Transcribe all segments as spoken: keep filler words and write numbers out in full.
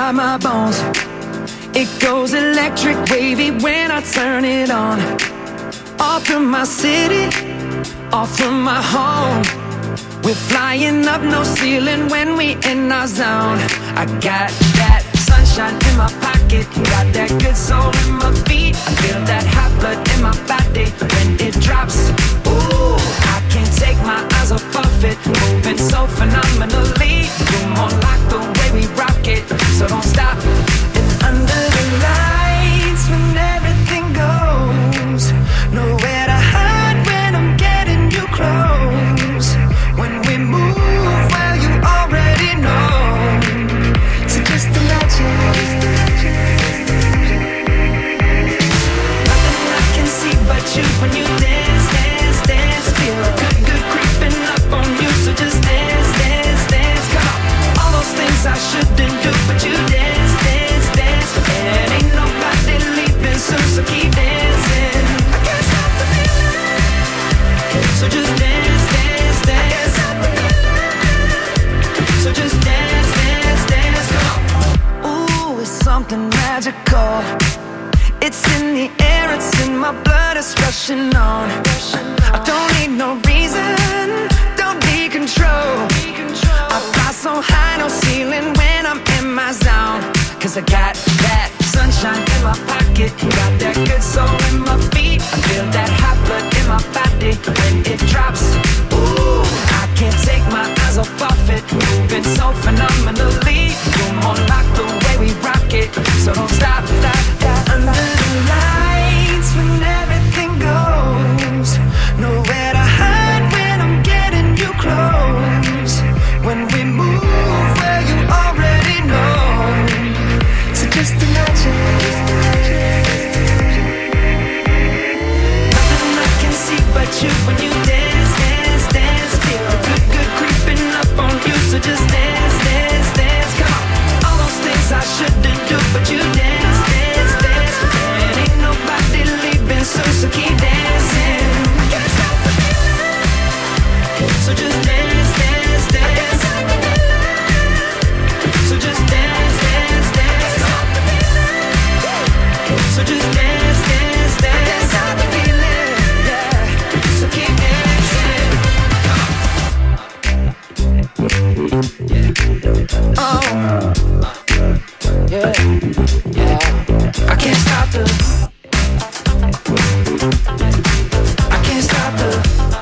inside my bones. It goes electric wavy when I turn it on. All through my city, all through my home. We're flying up, no ceiling when we in our zone. I got that sunshine in my pocket, got that good soul in my feet. I feel that hot blood in my body when it drops. Ooh, I can't take my eyes off of it, moving so phenomenally. You're more like the way we rock it, so don't stop. And under the lights, when everything goes, nowhere to hide when I'm getting you close. When we move, well, you already know. So just imagine. Nothing I can see but you when you dance, dance, dance. Feel good, good creeping up on you. So just dance, dance, dance. Come on. All those things I shouldn't do, but you dance, dance, dance. And ain't nobody leaving soon, so keep dancing. I can't stop the feeling. So just dance, dance, dance. So just dance, dance, dance. Come on. Ooh, it's something magical. It's in the air, it's in my blood, it's rushing on. I don't need no reason, don't need control. I fly so high, no ceiling when I'm in my zone. Cause I got that sunshine in my pocket, got that good soul in my feet. I feel that hot blood in my body when it drops. Ooh, I can't take my eyes off of it, moving so phenomenally. You're more like the way we rock it, so don't stop, stop, stop. Under the lights, when everything goes, nowhere to hide when I'm getting you close. When we move, well, you already know. So just imagine. Nothing I can see but you when you dance, dance, dance. Feel good, good creeping up on you. So just dance, dance, dance. Come on. All those things I shouldn't do, but you dance, dance, dance. And ain't nobody leaving soon, so keep dancing. Can't stop the feeling. So just dance, dance, dance. So just dance, dance, dance. So just dance, dance, dance. Can't stop the feeling, yeah. So keep dancing. Oh, yeah, yeah. I can't stop the. I can't stop the.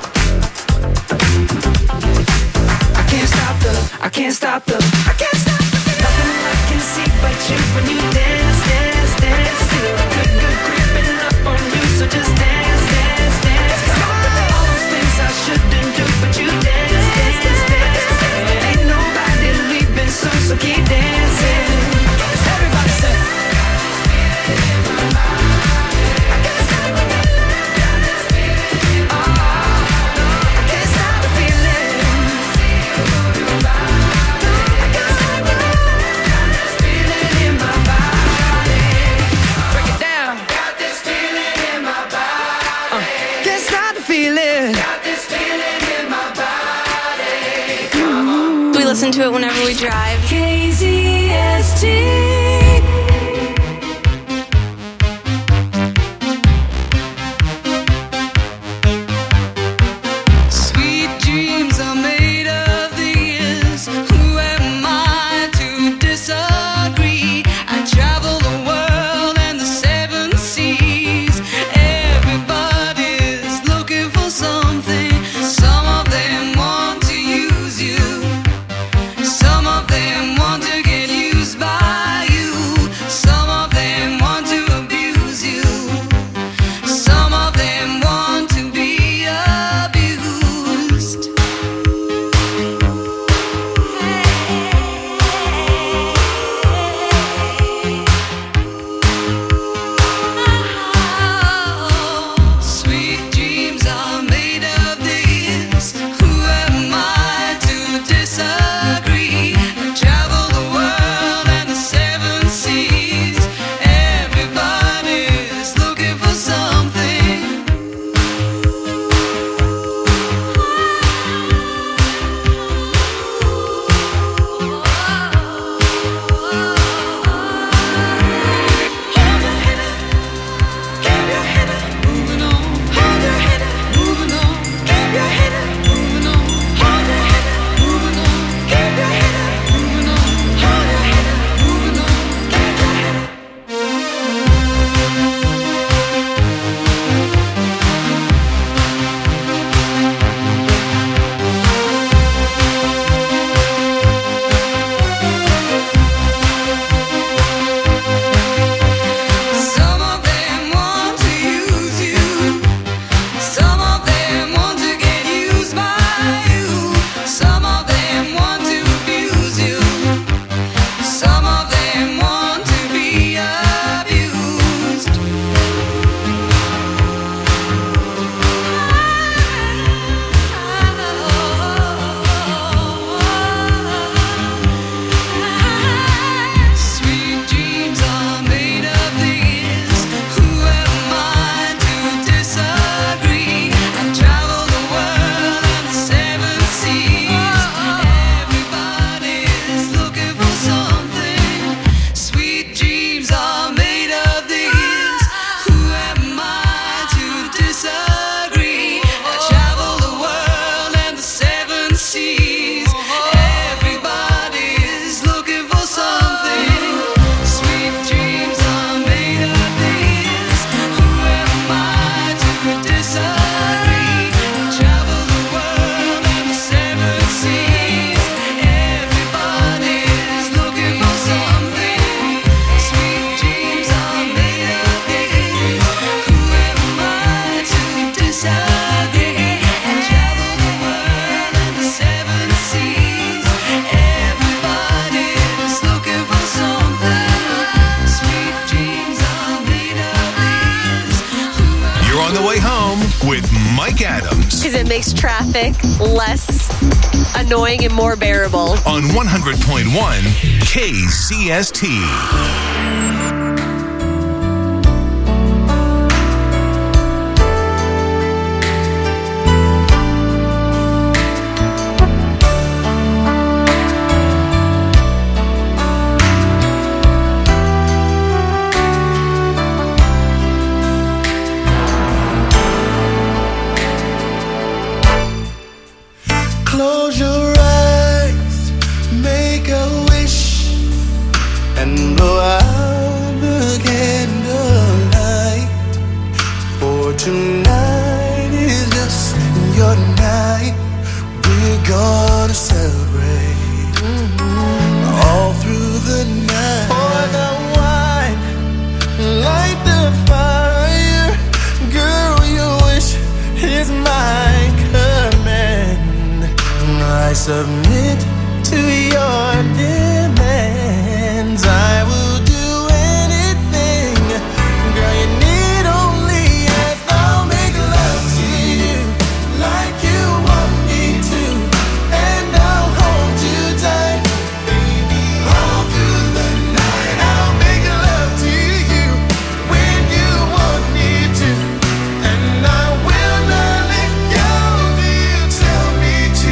I can't stop the. I can't stop the. I can't stop the. Nothing I can see but you when you dance, dance, dance. Feel good, good creeping up on you. So just dance, dance, dance. Come on. All those things I shouldn't do, but you dance, dance, dance. And ain't nobody leaving soon, so keep dancing. Everybody say. Listen to it whenever we drive. K Z S T. Some of them want to get used by you. Mike Adams. Because it makes traffic less annoying and more bearable. On one hundred point one K C S T. Close your eyes, make a wish, and blow out the candlelight. For tonight is just your night. We're gonna celebrate mm-hmm. all through the night. Pour the wine, light the fire. Girl, your wish is my command. I submit to your demands. I will do anything. Girl, you need only ask. I'll make love to you like you want me to, and I'll hold you tight, baby, all through the night. I'll make love to you when you want me to, and I will not let go till you tell me to.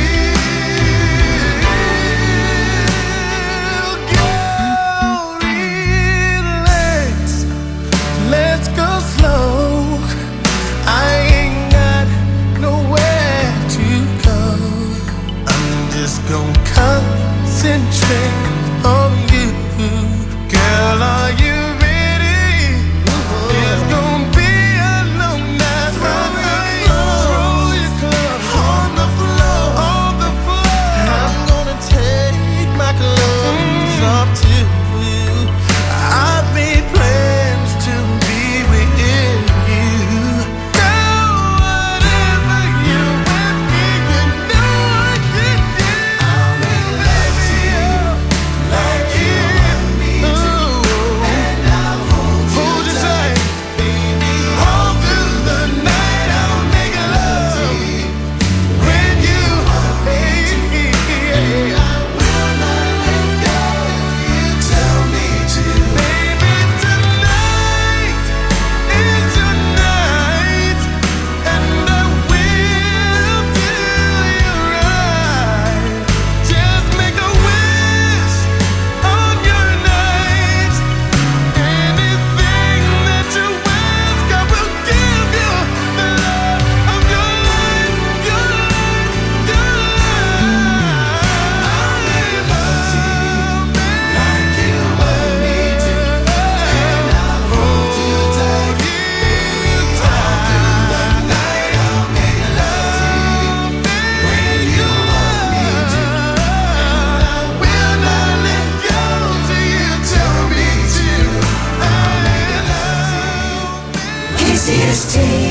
Let's go slow. I ain't got nowhere to go. I'm just gonna concentrate on you. Girl, are you ready? It's gonna be a long night. Roll your clothes on the floor, on the floor. I'm gonna take my clothes off too. I've made plans to be with you. Girl, whatever you want me, you know I can do. I'll make love to you like you want me to, and I'll hold you tight, baby, all through the night. I'll make love to you when you want me to. I will not let go. You tell me to. Baby, tonight is your night, and I will do you right. Just make a wish on your night. Anything that you ask, I will give you the love of your life, your life, your life. I'll make love to you like you want me to, and I'll hold you tight, all through the night. I'll make love to you when you want me to, and I will not let go till you tell me to. I'll make love. K C S T.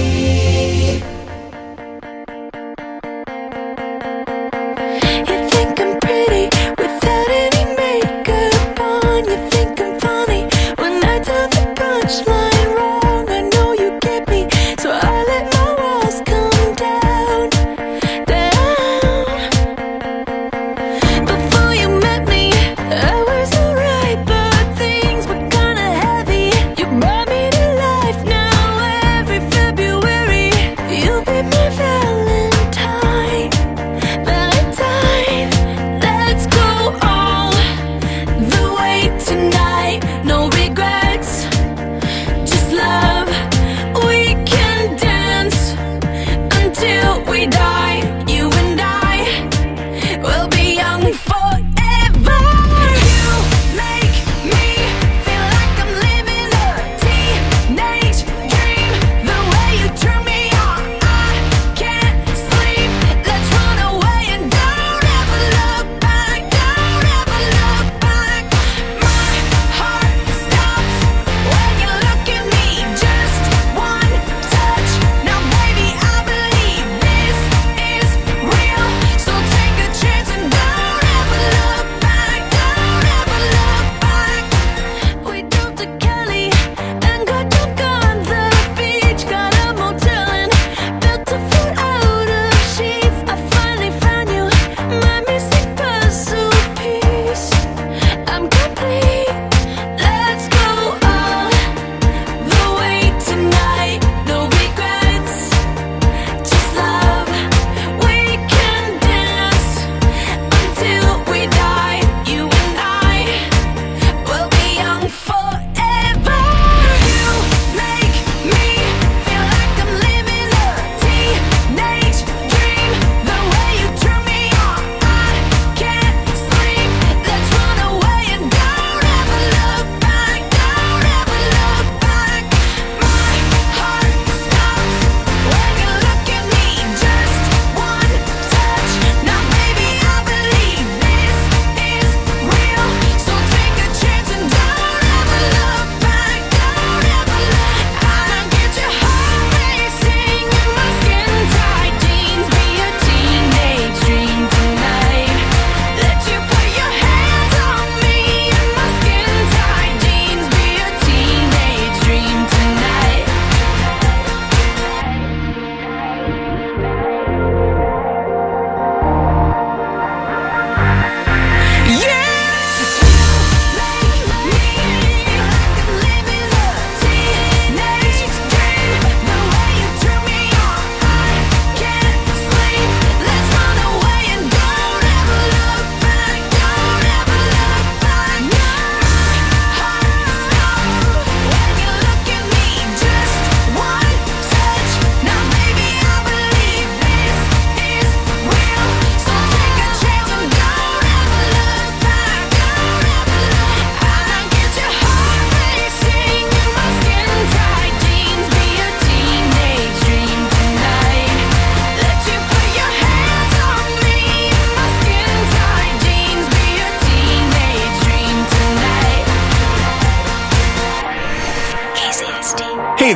You think I'm pretty without any makeup on. You think I'm funny when I tell the punchline wrong. I know you get me, so I let my walls come down, down. Before you met me, I was alright, but things were kinda heavy. You brought me to life now. Every February, you'll be my Valentine. Valentine, let's go all the way tonight. No regrets, just love. We can dance until we die. You and I will be young forever. You make me feel like I'm living a teenage dream. The way you turn me on, I can't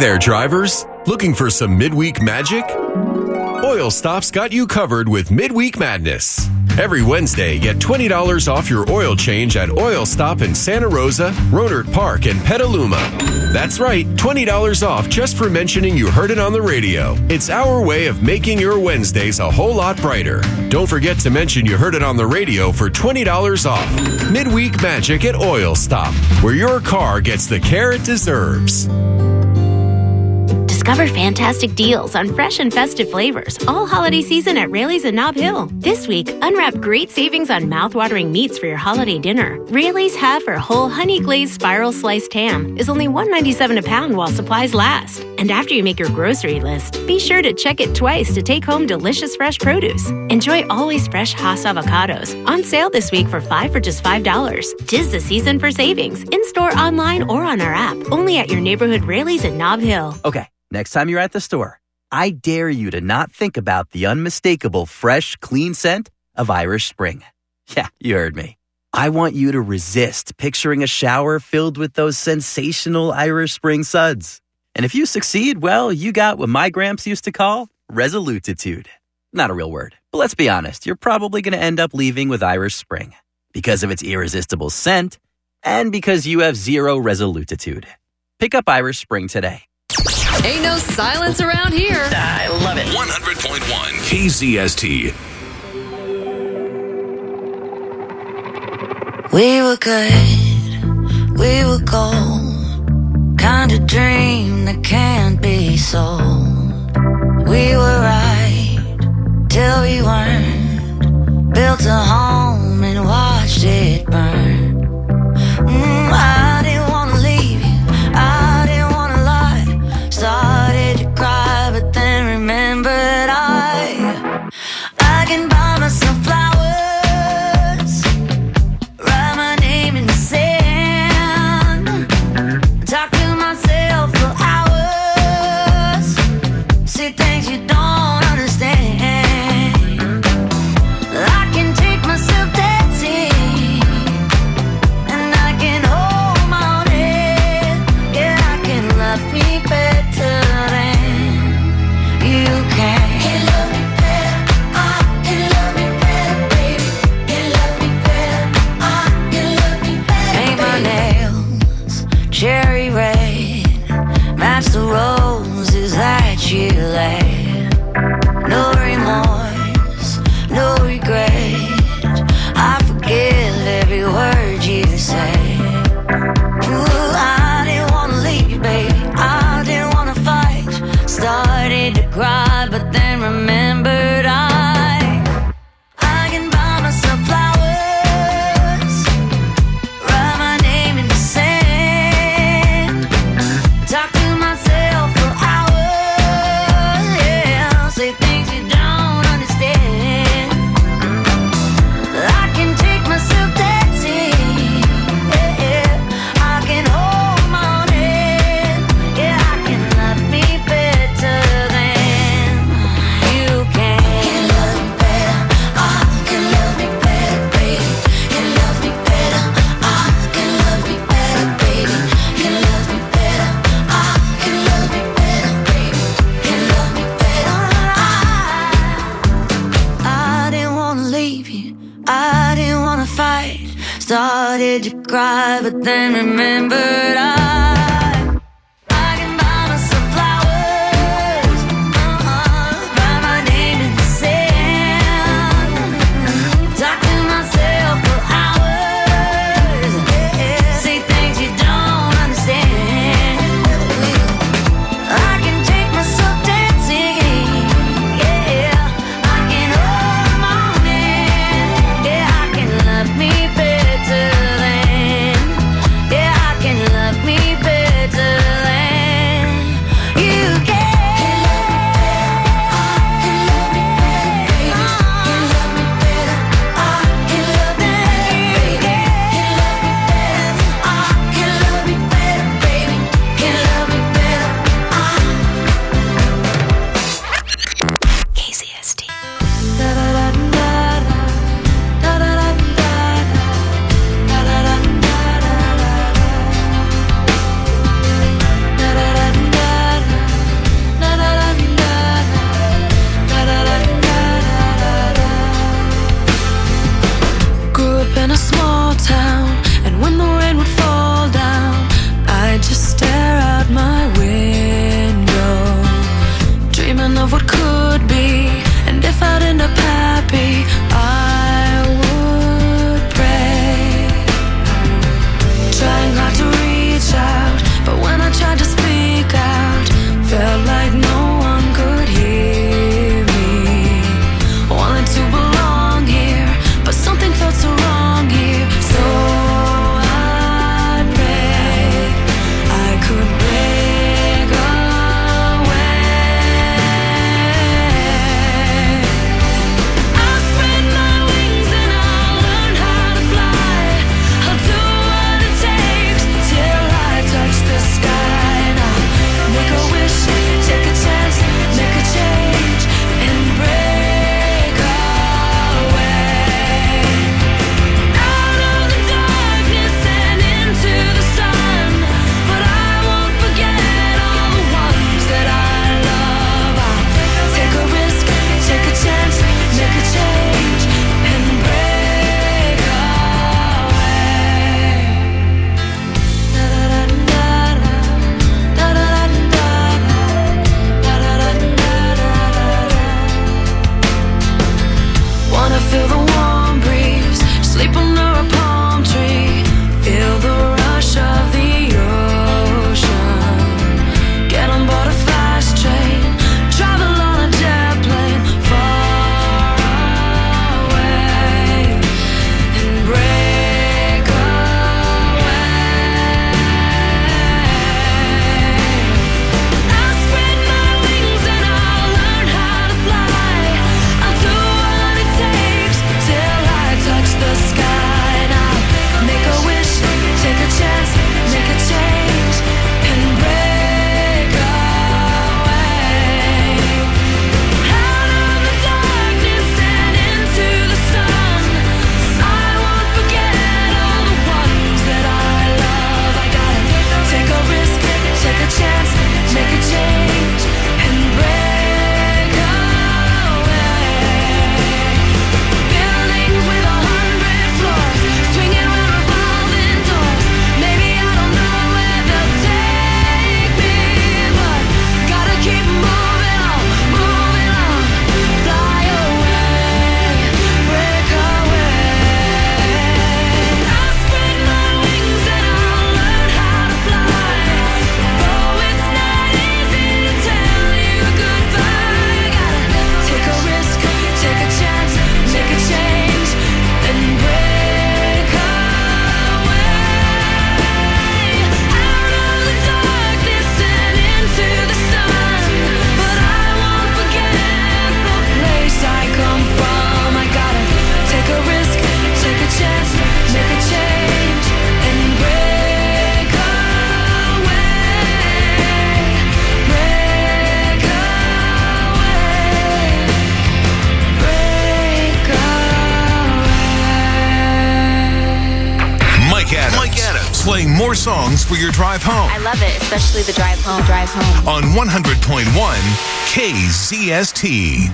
there, drivers. Looking for some midweek magic? Oil Stop's got you covered with Midweek Madness. Every Wednesday, get twenty dollars off your oil change at Oil Stop in Santa Rosa, Rohnert Park, and Petaluma. That's right, twenty dollars off just for mentioning you heard it on the radio. It's our way of making your Wednesdays a whole lot brighter. Don't forget to mention you heard it on the radio for twenty dollars off. Midweek Magic at Oil Stop, where your car gets the care it deserves. Discover fantastic deals on fresh and festive flavors all holiday season at Raley's and Nob Hill. This week, unwrap great savings on mouth-watering meats for your holiday dinner. Raley's half or whole honey-glazed spiral sliced ham is only one dollar and ninety-seven cents a pound while supplies last. And after you make your grocery list, be sure to check it twice to take home delicious fresh produce. Enjoy always fresh Hass avocados on sale this week for five for just five dollars. Tis the season for savings, in-store, online, or on our app. Only at your neighborhood Raley's and Nob Hill. Okay. Next time you're at the store, I dare you to not think about the unmistakable fresh, clean scent of Irish Spring. Yeah, you heard me. I want you to resist picturing a shower filled with those sensational Irish Spring suds. And if you succeed, well, you got what my gramps used to call resolutitude. Not a real word, but let's be honest, you're probably going to end up leaving with Irish Spring because of its irresistible scent and because you have zero resolutitude. Pick up Irish Spring today. Ain't no silence around here. I love it. one hundred point one K Z S T. We were good, we were gold, kind of dream that can't be sold. We were right till we weren't, built a home and watched it burn. Mm, I didn't want to leave you, I didn't want to lie. Started to cry, but then remembered I I can buy myself flowers, write my name in the sand, talk to myself for hours, see things you don't understand. I can take myself dancing, and I can hold my own head. Yeah, I can love me better than you can. Can love me better, I can love me better, baby. Can love me better, I can love me better. Paint my nails cherry red, match the roses that you laid. No remorse, no regret, I forgive every word you say. Ooh, I didn't wanna leave, baby, I didn't wanna fight. Started to cry, but then remembered I I can buy myself flowers, write my name in the sand, talk to myself for hours, yeah, say things you don't understand. I can take myself dancing, yeah, yeah. I can hold my own head, yeah, I can love me better than you can. Can love me better, I can love me better, baby. Can love me better, I can love me better, baby. Can love me better, I can love me better, baby. Can love me better, I I didn't wanna leave you, I didn't wanna fight. Started to cry, but then remembered I I can buy myself flowers, uh-uh, write my name in the sand, talk to myself for hours, yeah, say things you don't understand. I can take myself dancing, yeah, I can hold my own hand, yeah, I can love me better than, yeah, I can love me more songs for your drive home. I love it, especially the drive home. Drive home. On one hundred point one K C S T.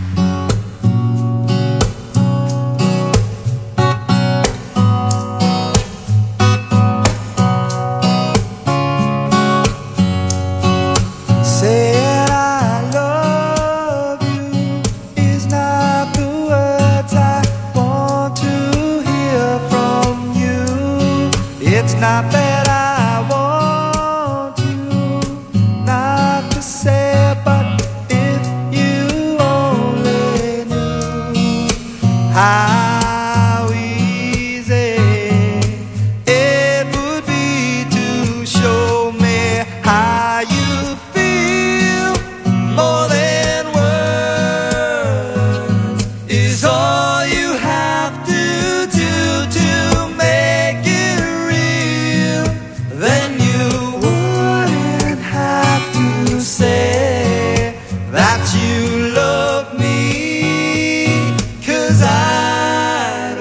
Said I love you is not the words I want to hear from you. It's not that I want you not to say it, but if you only knew how easy it would be to show me how you feel. More than words is all you have to do to make it real. Then you wouldn't have to say that you love me, 'cause I'd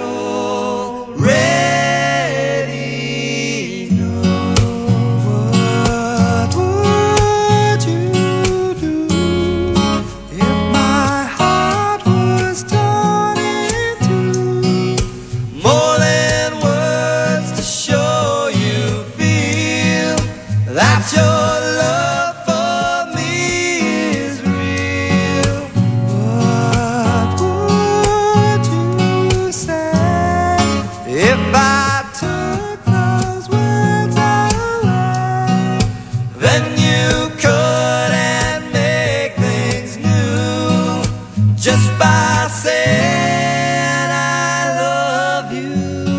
already know. What would you do if my heart was torn in two? More than words to show you feel that your love for me is real. What would you say if I took those words away? Then you couldn't make things new just by saying I love you.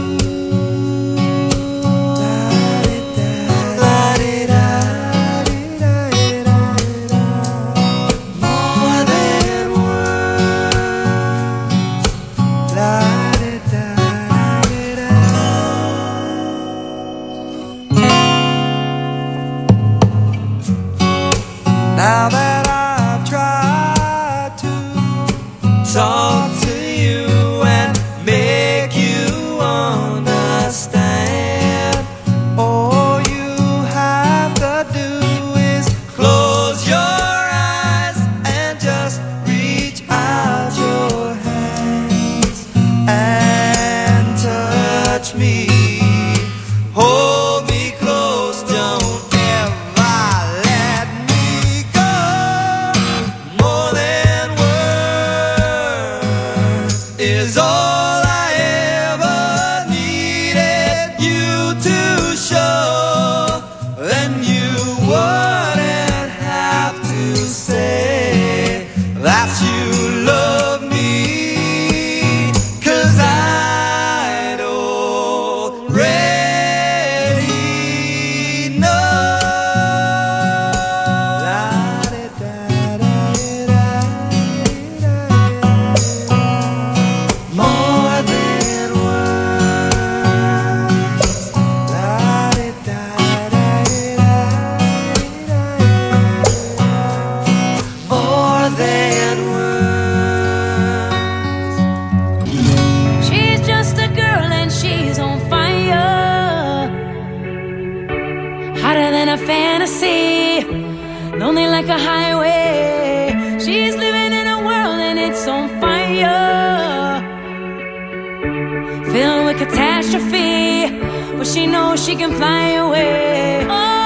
More than words. Now that I've tried to talk to you and make you understand, all you have to do is close your eyes and just reach out your hands and touch me. Hold me close, don't ever let me go. More than words is all I ever needed you to show. Then you wouldn't have to say that you love me, 'cause I'd already know. More than words. More than words. She's just a girl and she's on fire, hotter than a fantasy, lonely like a highway. She's living in a world and it's on fire, filled with catastrophe, but she knows she can fly away. Oh,